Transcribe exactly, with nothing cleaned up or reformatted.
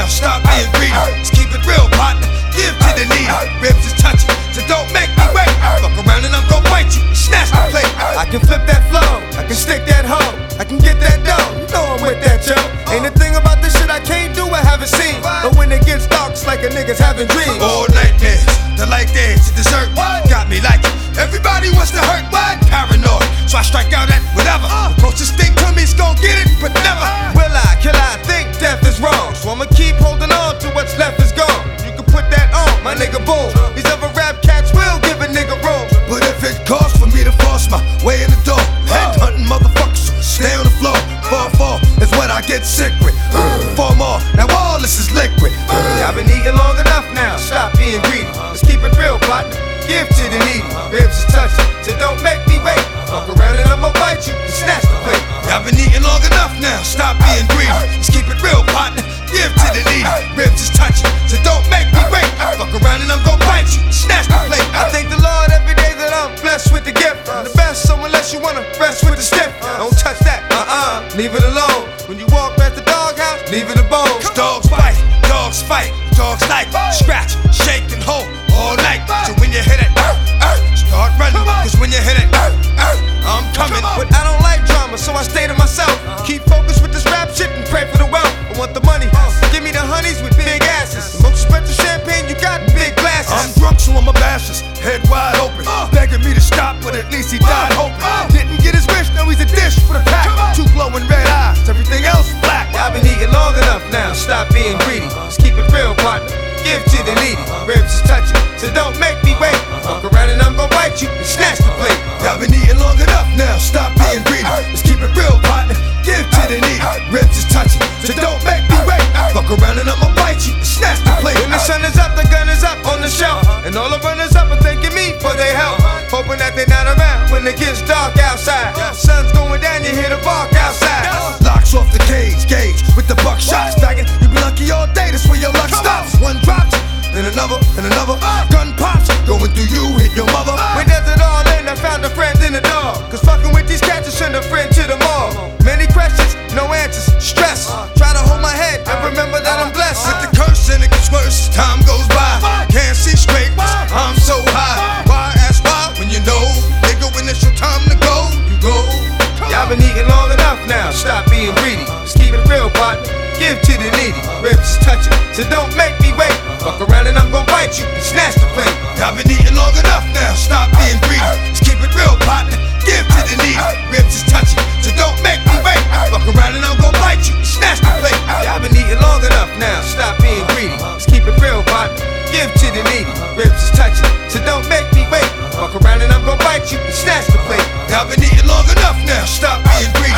stop being greedy. Just keep it real, partner. Give to the needy. Ribs is touching, so don't make me wait. Fuck around and I'm gon' bite you and snatch the plate. I can flip that flow, I can stick that hoe, I can get that dough. You know I'm with that, yo. Ain't a thing about this shit I can't do, I haven't seen. But when it gets dark, it's like a nigga's having dreams. All nightmares, the light dance to dessert. Got me like it. Everybody wants to hurt, what? Paranoid, so I strike out at whatever. The closest thing to me's gon' get it, but never. Will I, kill I, think death is wrong. So I'ma keep holding on to what's left is gone. You can put that on, my nigga, boom. These other rap cats will give a nigga room. But if it costs for me to force my way in the door, head hunting motherfuckers, stay on the floor. Fall, fall is what I get sick with. Four more, now all this is liquid. I've been eating long enough now, stop being greedy. Let's keep it real, partner. Give to the needy. Ribs is touching, so don't make me wait. Fuck around and I'ma bite you and snatch the plate. I've been eating long enough now, stop being greedy. Let's keep it real, partner. Give to the needy. Ribs is touching, so don't make me wait. Fuck around and I'm gon' bite you and snatch the plate. I thank the Lord every day that I'm blessed with the gift. The best, so unless you wanna rest with the stiff, don't touch that, uh-uh, leave it alone. When you walk past the doghouse, leave it a bone. Dogs bite, dogs fight, dogs like scratch, shake and hold all night. So when you hit it, uh, uh, start running. Cause when you hit it, uh, uh, I'm coming. But I don't like drama, so I stay to myself. Keep focused with this rap shit and pray for the wealth. I want the money, give me the honeys with big asses. The most expensive champagne you got in big glasses. I'm drunk, so I'm a bashes, head wide open, begging me to stop, but at least he died hoping. Didn't get his wish, now he's a dish for the pack. Two glowing red eyes, everything else is black. I've been eating long enough now, stop being greedy. Just keep it real, partner. Give to the needy. Ribs is touching, so don't make me wait. Fuck around and I'm gon' bite you and snatch the plate. I've been eating long enough now, stop being greedy. Let's keep it real, partner. Give to the needy. Ribs is touching, so don't make me wait. Fuck around and I'ma bite you and snatch the plate. When the sun is up, the gun is up on the shelf, and all the runners up are thanking me for their help. Hoping that they're not around when it gets dark outside. Sun's going down, you hear the bark outside. Locks off the cage, gauge with the buckshot stacking. You be lucky all day, that's where your luck stops. One drops, then another, and another. Gun pops, going through you, hit your mother. We does it all in, I found a friend in the dog. Cause fucking with these cats is send a friend to the mall. Many questions, no answers, stress. Try to hold my head and remember that I'm blessed. With the curse and it gets worse as time goes by. Can't see straight, I'm so high. Why ask why when you know, nigga, when it's your time to go, you go. Y'all been eating long enough now, stop being greedy. Just keep it real, partner. Give to the needy. Ribs is touching, so don't make me wait. Fuck around and I'm gon' bite you and snatch the plate. I've been eating long enough now, stop being greedy. Just keep it real, partner. Give to the needy. Ribs is touching, so don't make me wait. Fuck around and I'm gon' bite you and snatch the plate. Y'all been eating long enough now, stop being greedy. Just keep it real, partner. Give to the needy. Ribs is touching, so don't make me wait. Fuck around and I'm gon' bite you and snatch the plate. I've been eating long enough now, stop being greedy.